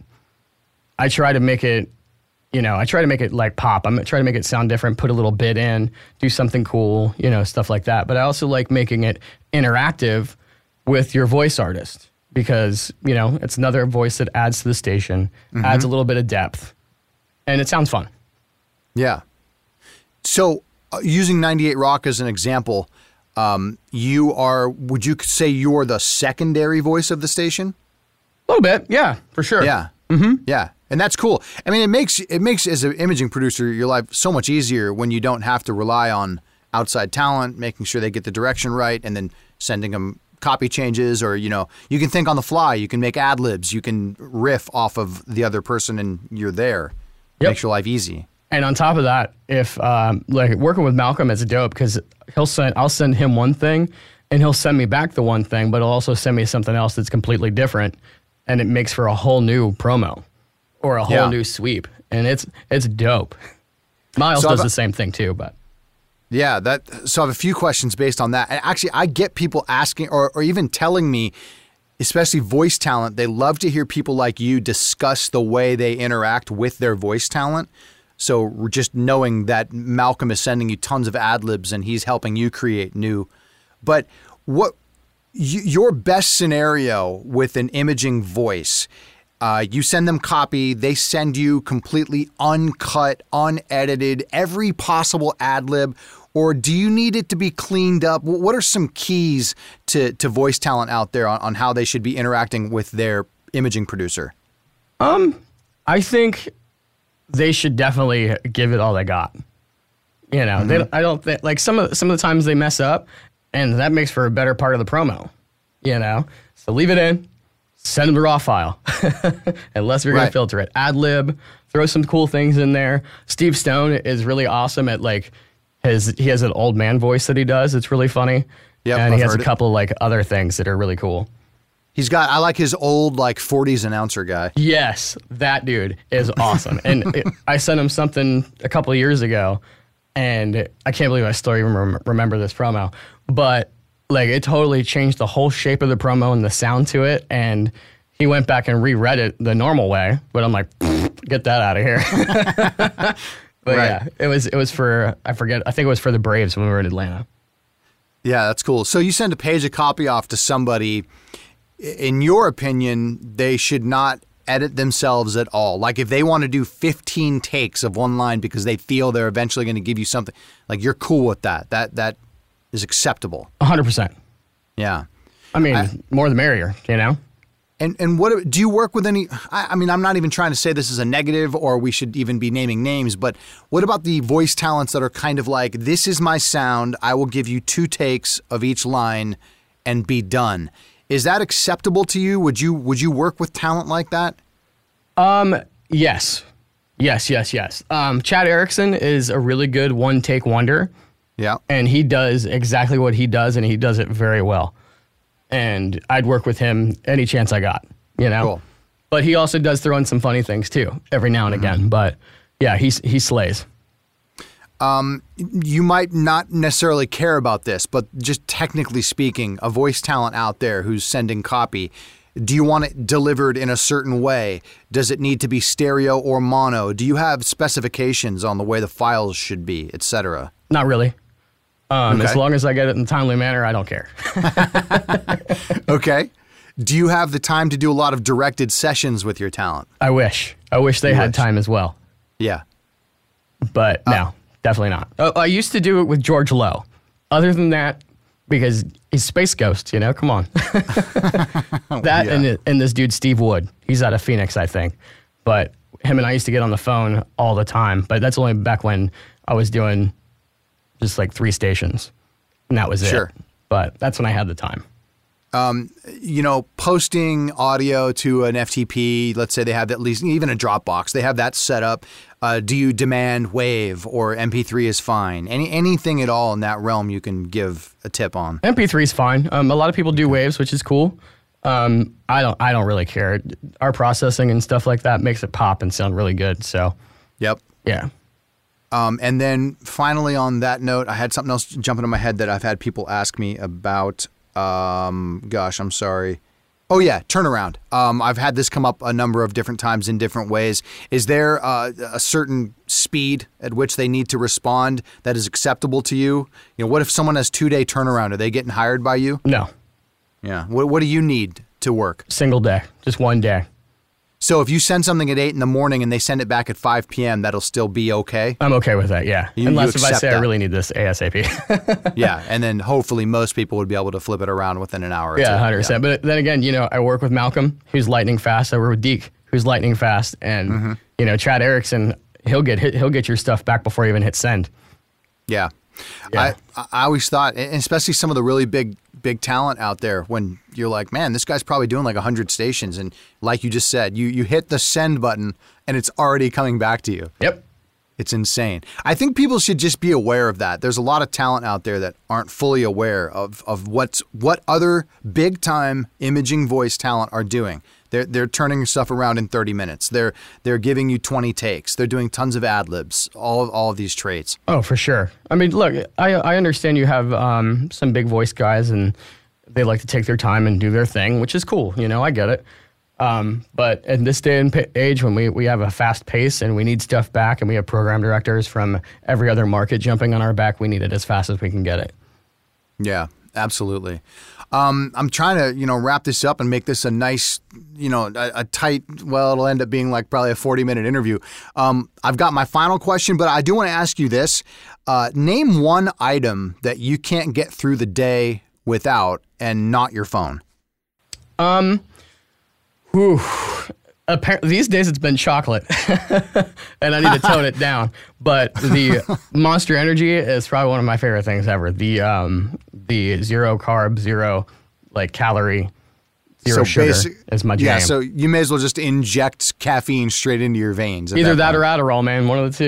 [SPEAKER 11] I try to make it, you know, I try to make it like pop. I'm trying to make it sound different, put a little bit in, do something cool, you know, stuff like that. But I also like making it interactive with your voice artist because, you know, it's another voice that adds to the station,
[SPEAKER 2] Mm-hmm.
[SPEAKER 11] adds a little bit of depth, and it sounds fun.
[SPEAKER 2] Yeah. So uh, using ninety-eight Rock as an example, um, you are, would you say you're the secondary voice of the station?
[SPEAKER 11] A little bit, yeah, for sure.
[SPEAKER 2] Yeah. Mm-hmm. Yeah. And that's cool. I mean, it makes, it makes as an imaging producer, your life so much easier when you don't have to rely on outside talent, making sure they get the direction right and then sending them copy changes, or, you know, you can think on the fly, you can make ad libs, you can riff off of the other person and you're there.
[SPEAKER 11] Yep.
[SPEAKER 2] Makes your life easy.
[SPEAKER 11] And on top of that, if um, like working with Malcolm is dope because he'll send, I'll send him one thing, and he'll send me back the one thing, but he'll also send me something else that's completely different, and it makes for a whole new promo or a whole
[SPEAKER 2] Yeah.
[SPEAKER 11] new sweep, and it's it's dope. Miles
[SPEAKER 2] So
[SPEAKER 11] does
[SPEAKER 2] I've-
[SPEAKER 11] the same thing too, but
[SPEAKER 2] Yeah, that. So I have a few questions based on that. And actually, I get people asking or, or even telling me, especially voice talent, they love to hear people like you discuss the way they interact with their voice talent. So just knowing that Malcolm is sending you tons of ad libs and he's helping you create new. But what y- your best scenario with an imaging voice? Uh, you send them copy, they send you completely uncut, unedited, every possible ad lib, or do you need it to be cleaned up? Wh- What are some keys to, to voice talent out there on, on how they should be interacting with their imaging producer?
[SPEAKER 11] um, I think they should definitely give it all they got. You know, they, I don't think like some of some of the times they mess up, and that makes for a better part of the promo. You know, so leave it in. Send them the raw file, unless we're gonna
[SPEAKER 2] Right.
[SPEAKER 11] filter it. Ad lib, throw some cool things in there. Steve Stone is really awesome at like his. He has an old man voice that he does. It's really funny.
[SPEAKER 2] Yep,
[SPEAKER 11] and
[SPEAKER 2] I've
[SPEAKER 11] he has
[SPEAKER 2] heard
[SPEAKER 11] a
[SPEAKER 2] it.
[SPEAKER 11] couple like other things that are really cool.
[SPEAKER 2] He's got, I like his old like forties announcer guy.
[SPEAKER 11] Yes, that dude is awesome. And it, I sent him something a couple of years ago, and I can't believe I still even rem- remember this promo. But like, it totally changed the whole shape of the promo and the sound to it. And he went back and reread it the normal way. But I'm like, get that out of here. But
[SPEAKER 2] Right.
[SPEAKER 11] yeah, it was it was for I forget. I think it was for the Braves when we were in Atlanta.
[SPEAKER 2] Yeah, that's cool. So you send a page of copy off to somebody. In your opinion, they should not edit themselves at all. Like if they want to do fifteen takes of one line because they feel they're eventually going to give you something, like you're cool with that. That that is acceptable.
[SPEAKER 11] one hundred percent.
[SPEAKER 2] Yeah.
[SPEAKER 11] I mean,
[SPEAKER 2] I-
[SPEAKER 11] more the merrier, you know?
[SPEAKER 2] And and what do you work with any? I, I mean, I'm not even trying to say this is a negative or we should even be naming names, but what about the voice talents that are kind of like, this is my sound, I will give you two takes of each line and be done. Is that acceptable to you? Would you would you work with talent like that?
[SPEAKER 11] Um, yes. Yes, yes, yes. Um, Chad Erickson is a really good one-take wonder.
[SPEAKER 2] Yeah.
[SPEAKER 11] And he does exactly what he does, and he does it very well. And I'd work with him any chance I got, you know?
[SPEAKER 2] Cool.
[SPEAKER 11] But he also does throw in some funny things, too, every now and again. But, yeah, he's, he slays.
[SPEAKER 2] You might not necessarily care about this, but just technically speaking, a voice talent out there who's sending copy, do you want it delivered in a certain way? Does it need to be stereo or mono? Do you have specifications on the way the files should be, et cetera?
[SPEAKER 11] Not really. Um,
[SPEAKER 2] Okay.
[SPEAKER 11] As long as I get it in a timely manner, I don't care.
[SPEAKER 2] Okay. Do you have the time to do a lot of directed sessions with your talent?
[SPEAKER 11] I wish. I wish they
[SPEAKER 2] You
[SPEAKER 11] had
[SPEAKER 2] wish.
[SPEAKER 11] time as well.
[SPEAKER 2] Yeah.
[SPEAKER 11] But no, definitely not. Oh, I used to do it with George Lowe. Other than that, because he's Space Ghost, you know? Come on. that
[SPEAKER 2] Yeah.
[SPEAKER 11] and, and this dude, Steve Wood. He's out of Phoenix, I think. But him and I used to get on the phone all the time. But that's only back when I was doing just like three stations. And that was it.
[SPEAKER 2] Sure.
[SPEAKER 11] But that's when I had the time.
[SPEAKER 2] Um, you know, posting audio to an F T P, let's say they have at least even a Dropbox, they have that set up. Uh, do you demand WAV or M P three is fine? Any anything at all in that realm you can give a tip on?
[SPEAKER 11] M P three is fine. Um, a lot of people do waves, which is cool. Um, I don't. I don't really care. Our processing and stuff like that makes it pop and sound really good. So,
[SPEAKER 2] Yep.
[SPEAKER 11] yeah.
[SPEAKER 2] Um, and then finally, on that note, I had something else jump into my head that I've had people ask me about. Um, gosh, I'm sorry. Oh yeah, turnaround. Um, I've had this come up a number of different times in different ways. Is there uh, a certain speed at which they need to respond that is acceptable to you? You know, what if someone has two day turnaround? Are they getting hired by you?
[SPEAKER 11] No.
[SPEAKER 2] Yeah. What What do you need to work?
[SPEAKER 11] Single day, just one day.
[SPEAKER 2] So if you send something at eight in the morning and they send it back at five p.m., that'll still be okay?
[SPEAKER 11] I'm okay with that, yeah.
[SPEAKER 2] You-
[SPEAKER 11] Unless
[SPEAKER 2] you
[SPEAKER 11] if I
[SPEAKER 2] accept
[SPEAKER 11] say I
[SPEAKER 2] that.
[SPEAKER 11] really need this ASAP.
[SPEAKER 2] Yeah, and then hopefully most people would be able to flip it around within an hour or
[SPEAKER 11] yeah,
[SPEAKER 2] two.
[SPEAKER 11] one hundred percent. But then again, you know, I work with Malcolm, who's lightning fast. I work with Deke, who's lightning fast. And,
[SPEAKER 2] Mm-hmm.
[SPEAKER 11] you know, Chad Erickson, he'll get hit, he'll get your stuff back before you even hit send.
[SPEAKER 2] Yeah.
[SPEAKER 11] Yeah.
[SPEAKER 2] I, I always thought, and especially some of the really big, big talent out there, when you're like, man, this guy's probably doing like one hundred stations. And like you just said, you, you hit the send button and it's already coming back to you.
[SPEAKER 11] Yep.
[SPEAKER 2] It's insane. I think people should just be aware of that. There's a lot of talent out there that aren't fully aware of, of what's what other big time imaging voice talent are doing. They're they're turning stuff around in thirty minutes. They're they're giving you twenty takes. They're doing tons of ad libs. All of all of these traits.
[SPEAKER 11] Oh, for sure. I mean, look, I I understand you have um, some big voice guys and they like to take their time and do their thing, which is cool. You know, I get it. Um, but in this day and pa- age, when we, we have a fast pace and we need stuff back and we have program directors from every other market jumping on our back, we need it as fast as we can get it.
[SPEAKER 2] Yeah, absolutely. Um, I'm trying to, you know, wrap this up and make this a nice, you know, a, a tight, well, it'll end up being like probably a forty minute interview. Um, I've got my final question, but I do want to ask you this. Uh, name one item that you can't get through the day without and not your phone.
[SPEAKER 11] Um, whew. Appar- these days it's been chocolate and I need to tone it down, but the Monster Energy is probably one of my favorite things ever. The, um, the zero carb, zero like calorie, zero sugar
[SPEAKER 2] basic-
[SPEAKER 11] is my jam.
[SPEAKER 2] Yeah, so you may as well just inject caffeine straight into your veins. at
[SPEAKER 11] Either that,
[SPEAKER 2] point.
[SPEAKER 11] or Adderall, man. One of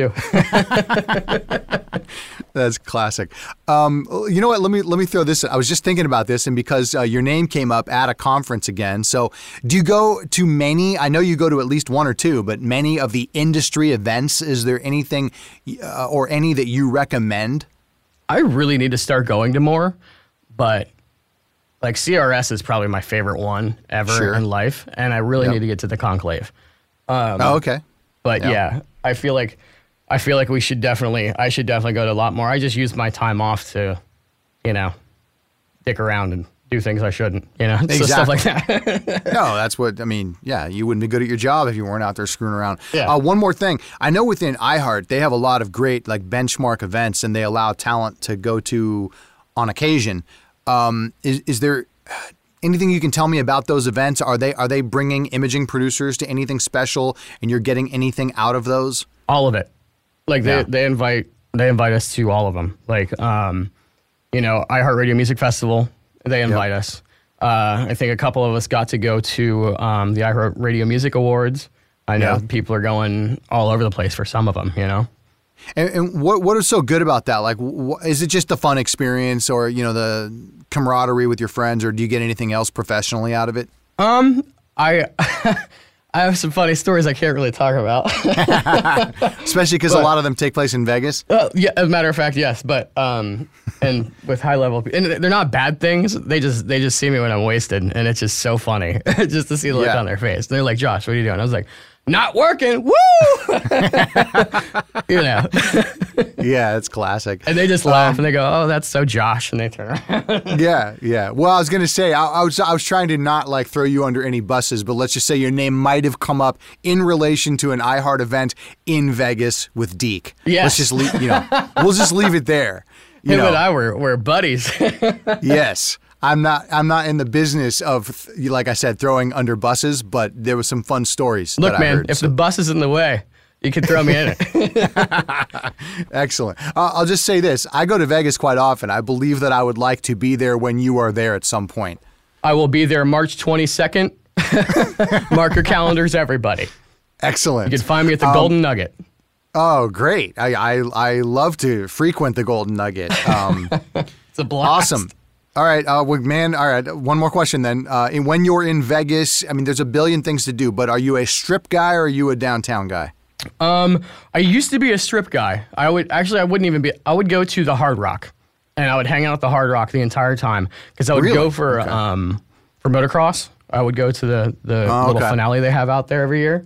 [SPEAKER 11] the two.
[SPEAKER 2] That's classic. Um, you know what? Let me let me throw this. I was just thinking about this, and because uh, your name came up at a conference again. So, do you go to many? I know you go to at least one or two, but many of the industry events. Is there anything uh, or any that you recommend?
[SPEAKER 11] I really need to start going to more, but like C R S is probably my favorite one ever
[SPEAKER 2] Sure.
[SPEAKER 11] in life, and I really
[SPEAKER 2] Yep.
[SPEAKER 11] need to get to the Conclave. Um,
[SPEAKER 2] Oh, okay.
[SPEAKER 11] But
[SPEAKER 2] Yeah.
[SPEAKER 11] yeah, I feel like I feel like we should definitely, I should definitely go to a lot more. I just use my time off to, you know, dick around and do things I shouldn't, you know, so stuff like that.
[SPEAKER 2] No, that's what I mean. Yeah, you wouldn't be good at your job if you weren't out there screwing around.
[SPEAKER 11] Yeah.
[SPEAKER 2] Uh, one more thing, I know within iHeart they have a lot of great like benchmark events, and they allow talent to go to on occasion. Um, is is there anything you can tell me about those events? Are they are they bringing imaging producers to anything special, and you're getting anything out of those?
[SPEAKER 11] All of it. Like they,
[SPEAKER 2] Yeah.
[SPEAKER 11] they invite they invite us to all of them. Like um, you know, iHeartRadio Music Festival, they invite us. Uh, I think a couple of us got to go to um, the iHeartRadio Music Awards. I know
[SPEAKER 2] Yeah.
[SPEAKER 11] people are going all over the place for some of them. You know.
[SPEAKER 2] And, and what what is so good about that? Like, wh- is it just the fun experience, or you know, the camaraderie with your friends, or do you get anything else professionally out of it?
[SPEAKER 11] Um, I I have some funny stories I can't really talk about.
[SPEAKER 2] Especially because a
[SPEAKER 11] But-
[SPEAKER 2] lot of them take place in Vegas.
[SPEAKER 11] Uh, yeah, as a matter of fact, yes. But um, and with high level, and they're not bad things. They just they just see me when I'm wasted, and it's just so funny just to see the look
[SPEAKER 2] Yeah.
[SPEAKER 11] on their face. They're like, "Josh, what are you doing?" I was like, "Not working." Woo! You know.
[SPEAKER 2] Yeah, it's classic.
[SPEAKER 11] And they just laugh and they go, "Oh, that's so Josh," and they turn around.
[SPEAKER 2] Yeah, yeah. Well, I was gonna say I, I was I was trying to not like throw you under any buses, but let's just say your name might have come up in relation to an iHeart event in Vegas with Deke.
[SPEAKER 11] Yes.
[SPEAKER 2] Let's just leave. You know, we'll just leave it there. You
[SPEAKER 11] Him
[SPEAKER 2] know,
[SPEAKER 11] and I were, were buddies.
[SPEAKER 2] yes. I'm not I'm not in the business of, like I said, throwing under buses, but there was some fun stories
[SPEAKER 11] Look,
[SPEAKER 2] that I
[SPEAKER 11] man,
[SPEAKER 2] heard.
[SPEAKER 11] if
[SPEAKER 2] so.
[SPEAKER 11] the bus is in the way, you can throw me in it.
[SPEAKER 2] Excellent. Uh, I'll just say this. I go to Vegas quite often. I believe that I would like to be there when you are there at some point.
[SPEAKER 11] I will be there March twenty-second. Mark your calendars, everybody.
[SPEAKER 2] Excellent.
[SPEAKER 11] You can find me at the
[SPEAKER 2] Um,
[SPEAKER 11] Golden Nugget.
[SPEAKER 2] Oh, great. I, I I love to frequent the Golden Nugget. Um,
[SPEAKER 11] it's a blast.
[SPEAKER 2] Awesome. All right, uh, well, man, all right, one more question then. Uh, and when you're in Vegas, I mean, there's a billion things to do, but are you a strip guy or are you a downtown guy?
[SPEAKER 11] Um, I used to be a strip guy. I would, actually, I wouldn't even be, I would go to the Hard Rock, and I would hang out at the Hard Rock the entire time, because I would
[SPEAKER 2] Really?
[SPEAKER 11] go for,
[SPEAKER 2] Okay.
[SPEAKER 11] um, for motocross. I would go to the, the
[SPEAKER 2] Oh,
[SPEAKER 11] little
[SPEAKER 2] okay.
[SPEAKER 11] finale they have out there every year.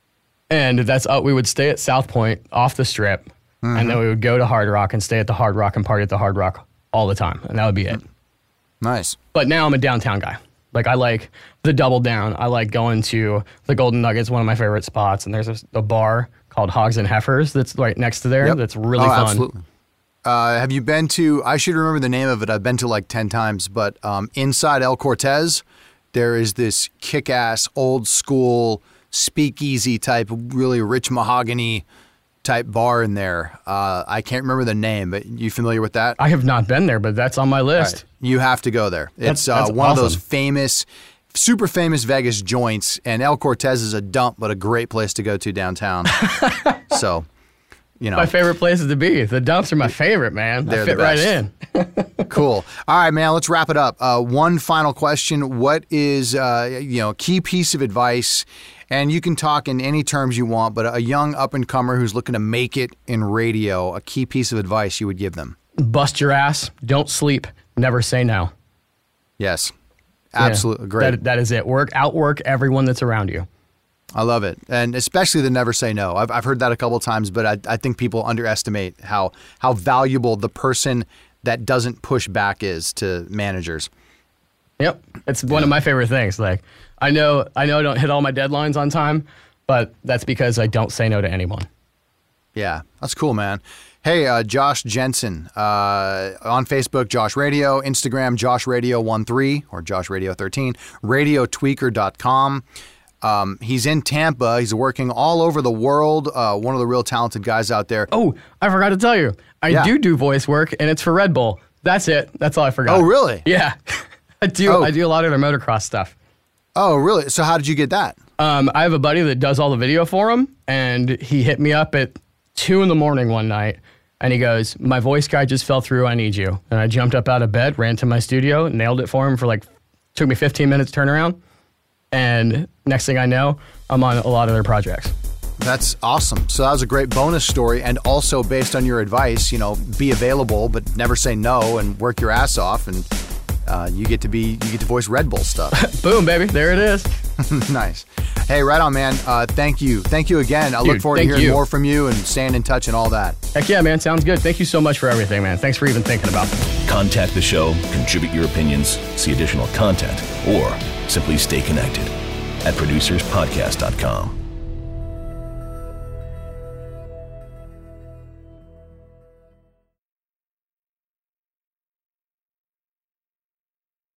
[SPEAKER 11] And that's, uh, we would stay at South Point off the strip,
[SPEAKER 2] Mm-hmm.
[SPEAKER 11] and then we would go to Hard Rock and stay at the Hard Rock and party at the Hard Rock all the time, and that would be it.
[SPEAKER 2] Nice.
[SPEAKER 11] But now I'm a downtown guy. Like, I like the Double Down. I like going to the Golden Nuggets, one of my favorite spots. And there's a, a bar called Hogs and Heifers that's right next to there.
[SPEAKER 2] Yep.
[SPEAKER 11] That's really
[SPEAKER 2] oh,
[SPEAKER 11] fun.
[SPEAKER 2] Absolutely. Uh, have you been to, I should remember the name of it. I've been to like ten times, but um, inside El Cortez, there is this kick-ass, old school, speakeasy type, really rich mahogany type bar in there. Uh, I can't remember the name, but you familiar with that?
[SPEAKER 11] I have not been there, but that's on my list.
[SPEAKER 2] Right. You have to go there.
[SPEAKER 11] That's-
[SPEAKER 2] It's uh,
[SPEAKER 11] that's
[SPEAKER 2] one of those
[SPEAKER 11] awesome.
[SPEAKER 2] famous, super famous Vegas joints, and El Cortez is a dump, but a great place to go to downtown. So, you know.
[SPEAKER 11] My favorite places to be. The dumps are my favorite, man.
[SPEAKER 2] They're
[SPEAKER 11] I fit
[SPEAKER 2] the
[SPEAKER 11] right
[SPEAKER 2] best.
[SPEAKER 11] in.
[SPEAKER 2] Cool. All right, man, let's wrap it up. Uh, one final question. What is, uh, you know, a key piece of advice, and you can talk in any terms you want, but a young up-and-comer who's looking to make it in radio, a key piece of advice you would give them?
[SPEAKER 11] Bust your ass. Don't sleep. Never say no.
[SPEAKER 2] Yes.
[SPEAKER 11] Yeah.
[SPEAKER 2] Absolutely. Great.
[SPEAKER 11] That, that is it. Work, outwork everyone that's around you.
[SPEAKER 2] I love it. And especially the never say no. I've, I've heard that a couple of times, but I, I think people underestimate how, how valuable the person that doesn't push back is to managers.
[SPEAKER 11] Yep. It's one of my favorite things. Like, I know I know I don't hit all my deadlines on time, but that's because I don't say no to anyone.
[SPEAKER 2] Yeah, that's cool, man. Hey, uh, Josh Jensen, uh, on Facebook, Josh Radio, Instagram, Josh Radio thirteen or Josh Radio thirteen, radio tweaker dot com. Um, he's in Tampa. He's working all over the world. Uh, one of the real talented guys out there.
[SPEAKER 11] Oh, I forgot to tell you. I
[SPEAKER 2] Yeah.
[SPEAKER 11] do do voice work, and it's for Red Bull. That's it. That's all I forgot.
[SPEAKER 2] Oh, really?
[SPEAKER 11] Yeah. I do
[SPEAKER 2] Oh.
[SPEAKER 11] I do a lot of their motocross stuff.
[SPEAKER 2] Oh, really? So how did you get that?
[SPEAKER 11] Um, I have a buddy that does all the video for him, and he hit me up at two in the morning one night, and he goes, "My voice guy just fell through. I need you." And I jumped up out of bed, ran to my studio, nailed it for him for like, took me fifteen minutes turnaround, and next thing I know, I'm on a lot of their projects.
[SPEAKER 2] That's awesome. So that was a great bonus story, and also based on your advice, you know, be available, but never say no, and work your ass off, and uh, you get to be you get to voice Red Bull stuff.
[SPEAKER 11] Boom, baby, there it is.
[SPEAKER 2] Nice. Hey, right on, man. Uh, thank you, thank you again. I
[SPEAKER 11] Dude,
[SPEAKER 2] look forward to
[SPEAKER 11] thank
[SPEAKER 2] hearing
[SPEAKER 11] you.
[SPEAKER 2] more from you and staying in touch and all that.
[SPEAKER 11] Heck yeah, man, sounds good. Thank you so much for everything, man. Thanks for even thinking about me.
[SPEAKER 1] Contact the show, contribute your opinions, see additional content, or simply stay connected at producers podcast dot com.